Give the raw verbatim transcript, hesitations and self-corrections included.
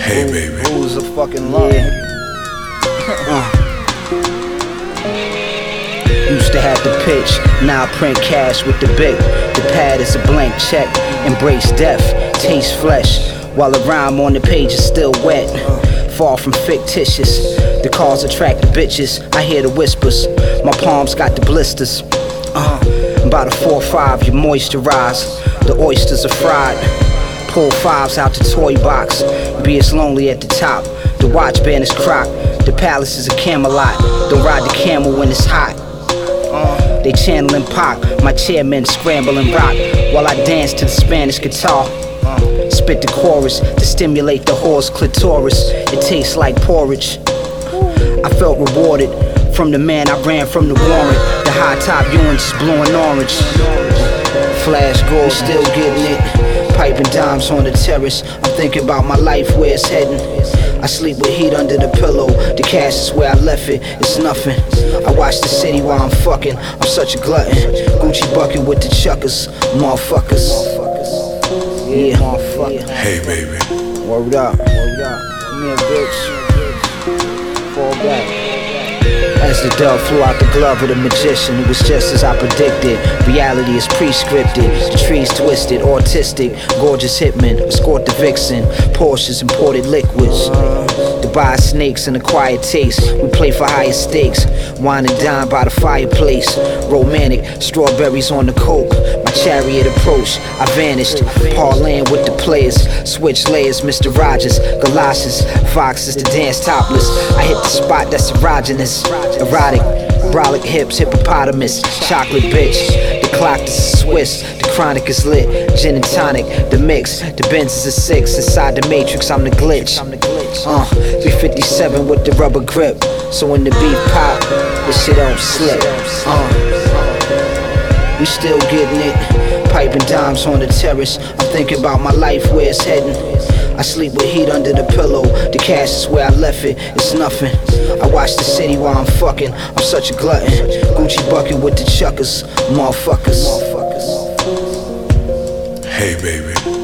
Hey, baby. Who's a fucking love? Yeah. uh. Used to have the pitch, now I print cash with the bit. The pad is a blank check. Embrace death, taste flesh, while the rhyme on the page is still wet. Far from fictitious, the cars attract the bitches. I hear the whispers, my palms got the blisters. Uh, about a four five, you moisturize. The oysters are fried. Pull fives out the toy box. Be as lonely at the top. The watch band is crocked. The palace is a Camelot. Don't ride the camel when it's hot. Uh, they channeling Pac. My chairmen scramble and rock while I dance to the Spanish guitar. Uh, spit the chorus to stimulate the whore's clitoris. It tastes like porridge. I felt rewarded from the man I ran from the warrant. The high top Ewins is blowing orange. Flash gold, still getting it. Piping dimes on the terrace. I'm thinking about my life, where it's heading. I sleep with heat under the pillow. The cash is where I left it, it's nothing. I watch the city while I'm fucking. I'm such a glutton. Gucci bucket with the chuckers. Motherfuckers. Yeah, motherfucker. Hey, baby. Word up, word up. Come here, bitch. Fall back. As the dove flew out the glove of the magician, it was just as I predicted. Reality is pre-scripted. The trees twisted, autistic, gorgeous hitmen escort the vixen. Porsches, imported liquids. Dubai snakes and a quiet taste. We play for higher stakes. Wine and dine by the fireplace. Romantic, strawberries on the coke. My chariot approached, I vanished. Parlaying with the players. Switch layers, Mister Rogers. Galoshes, foxes to dance topless. I hit the spot that's erogenous. Erotic, brolic hips, hippopotamus, chocolate bitch. The clock is Swiss, the chronic is lit. Gin and tonic, the mix, the Benz is a six. Inside the matrix, I'm the glitch. Uh, three fifty-seven with the rubber grip. So when the beat pop, this shit don't slip. Uh, we still getting it. Piping dimes on the terrace. I'm thinking about my life, where it's heading. I sleep with heat under the pillow. The cash is where I left it, it's nothing. I watch the city while I'm fucking. I'm such a glutton. Gucci bucket with the chuckers. Motherfuckers. Hey, baby.